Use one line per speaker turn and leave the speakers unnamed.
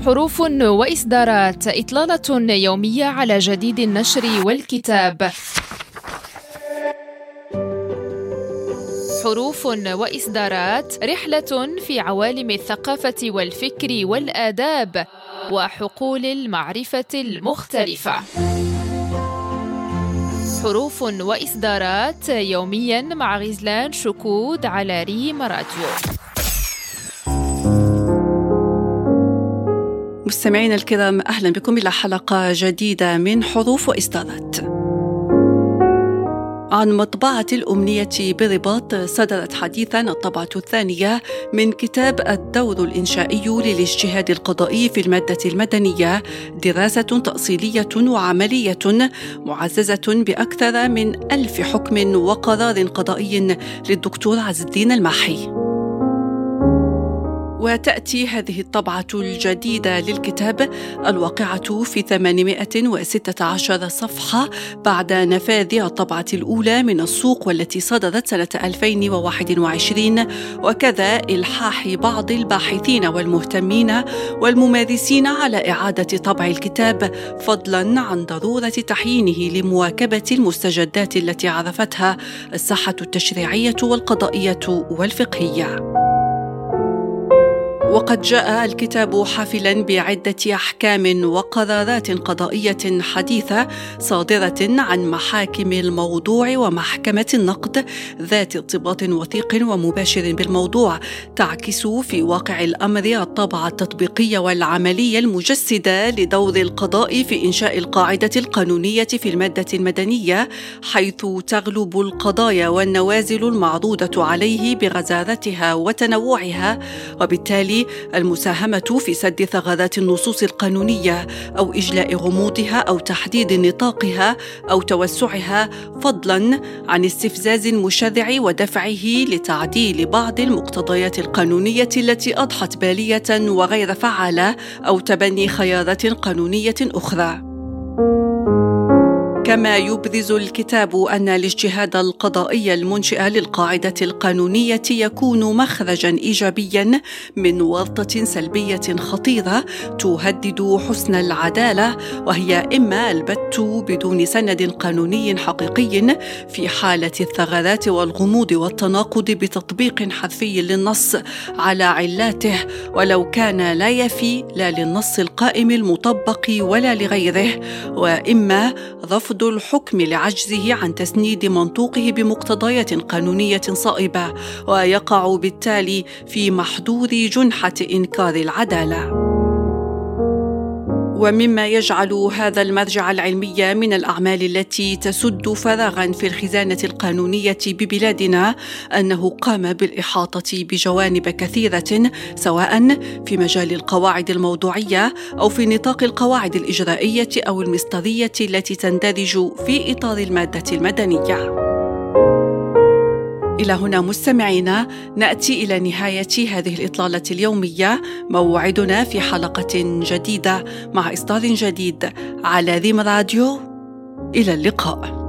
حروف وإصدارات، إطلالة يومية على جديد النشر والكتاب. حروف وإصدارات، رحلة في عوالم الثقافة والفكر والآداب وحقول المعرفة المختلفة. حروف وإصدارات يومياً مع غزلان شكود على ريم راديو.
مستمعينا الكرام، أهلا بكم إلى حلقة جديدة من حروف وإصدارات. عن مطبعة الأمنية برباط صدرت حديثاً الطبعة الثانية من كتاب الدور الإنشائي للاجتهاد القضائي في المادة المدنية، دراسة تأصيلية وعملية معززة بأكثر من 1000 حكم وقرار قضائي للدكتور عز الدين الماحي. وتأتي هذه الطبعة الجديدة للكتاب الواقعة في 816 صفحة بعد نفاذ الطبعة الأولى من السوق والتي صدرت سنة 2021، وكذا إلحاح بعض الباحثين والمهتمين والممارسين على إعادة طبع الكتاب، فضلاً عن ضرورة تحيينه لمواكبة المستجدات التي عرفتها الساحة التشريعية والقضائية والفقهية. وقد جاء الكتاب حافلاً بعدة أحكام وقرارات قضائية حديثة صادرة عن محاكم الموضوع ومحكمة النقد ذات ارتباط وثيق ومباشر بالموضوع، تعكس في واقع الأمر الطابع التطبيقي والعملي المجسد لدور القضاء في إنشاء القاعدة القانونية في المادة المدنية، حيث تغلب القضايا والنوازل المعروضة عليه بغزارتها وتنوعها، وبالتالي المساهمة في سد ثغرات النصوص القانونية أو إجلاء غموضها أو تحديد نطاقها أو توسعها، فضلاً عن استفزاز المشرع ودفعه لتعديل بعض المقتضيات القانونية التي أضحت بالية وغير فعالة أو تبني خيارات قانونية أخرى. كما يبرز الكتاب أن الاجتهاد القضائي المنشئ للقاعدة القانونية يكون مخرجاً إيجابياً من ورطة سلبية خطيرة تهدد حسن العدالة، وهي إما البت بدون سند قانوني حقيقي في حالة الثغرات والغموض والتناقض بتطبيق حرفي للنص على علاته، ولو كان لا يفي لا للنص القائم المطبق ولا لغيره، وإما رفض الحكم لعجزه عن تسنيد منطوقه بمقتضيات قانونية صائبة، ويقع بالتالي في محظور جنحة إنكار العدالة. ومما يجعل هذا المرجع العلمي من الأعمال التي تسد فراغاً في الخزانة القانونية ببلادنا أنه قام بالإحاطة بجوانب كثيرة، سواء في مجال القواعد الموضوعية أو في نطاق القواعد الإجرائية أو المصدرية التي تندرج في إطار المادة المدنية. إلى هنا مستمعينا نأتي إلى نهاية هذه الإطلالة اليومية، موعدنا في حلقة جديدة مع إصدار جديد على ريم راديو. إلى اللقاء.